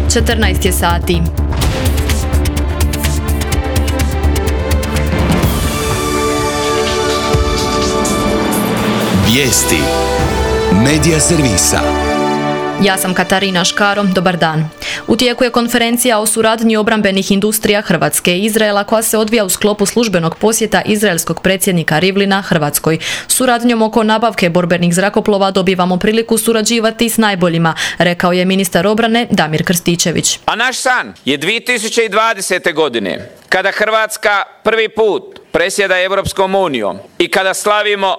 14 je sati. Vijesti Medija servisa. Ja sam Katarina Škaro, dobar dan. U tijeku je konferencija o suradnji obrambenih industrija Hrvatske i Izraela koja se odvija u sklopu službenog posjeta izraelskog predsjednika Rivlina Hrvatskoj. Suradnjom oko nabavke borbenih zrakoplova dobivamo priliku surađivati s najboljima, rekao je ministar obrane Damir Krstičević. A naš san je 2020. godine, kada Hrvatska prvi put predsjeda Europskom unijom i kada slavimo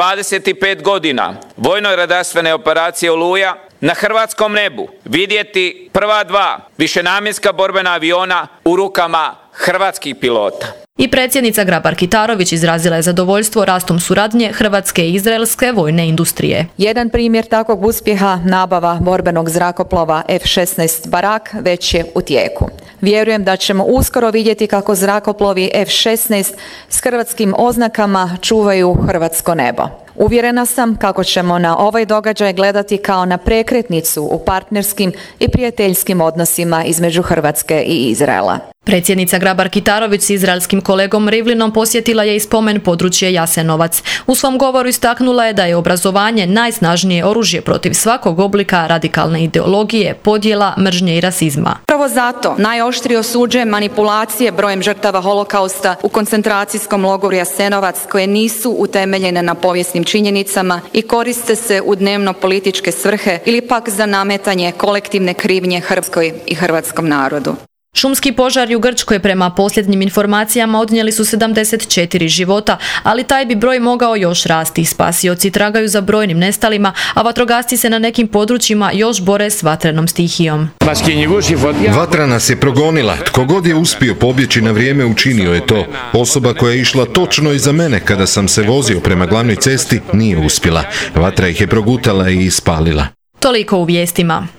25 godina vojno-redarstvene operacije Oluja, na hrvatskom nebu vidjeti prva dva višenamjenska borbena aviona u rukama hrvatskih pilota. I predsjednica Grabar-Kitarović izrazila je zadovoljstvo rastom suradnje hrvatske i izraelske vojne industrije. Jedan primjer takvog uspjeha, nabava borbenog zrakoplova F-16 Barak, već je u tijeku. Vjerujem da ćemo uskoro vidjeti kako zrakoplovi F-16 s hrvatskim oznakama čuvaju hrvatsko nebo. Uvjerena sam kako ćemo na ovaj događaj gledati kao na prekretnicu u partnerskim i prijateljskim odnosima između Hrvatske i Izraela. Predsjednica Grabar-Kitarović s izraelskim kolegom Rivlinom posjetila je i spomen područje Jasenovac. U svom govoru istaknula je da je obrazovanje najsnažnije oružje protiv svakog oblika radikalne ideologije, podjela, mržnje i rasizma. Upravo zato najoštrije osuđujem manipulacije brojem žrtava holokausta u koncentracijskom logoru Jasenovac koje nisu utemeljene na povijesnim činjenicama i koriste se u dnevno političke svrhe ili pak za nametanje kolektivne krivnje Hrvatskoj i hrvatskom narodu. Šumski požari u Grčkoj prema posljednjim informacijama odnijeli su 74 života, ali taj bi broj mogao još rasti. Spasioci tragaju za brojnim nestalima, a vatrogasci se na nekim područjima još bore s vatrenom stihijom. Vatra nas je progonila. Tko god je uspio pobjeći na vrijeme učinio je to. Osoba koja je išla točno iza mene kada sam se vozio prema glavnoj cesti nije uspjela. Vatra ih je progutala i ispalila. Toliko u vijestima.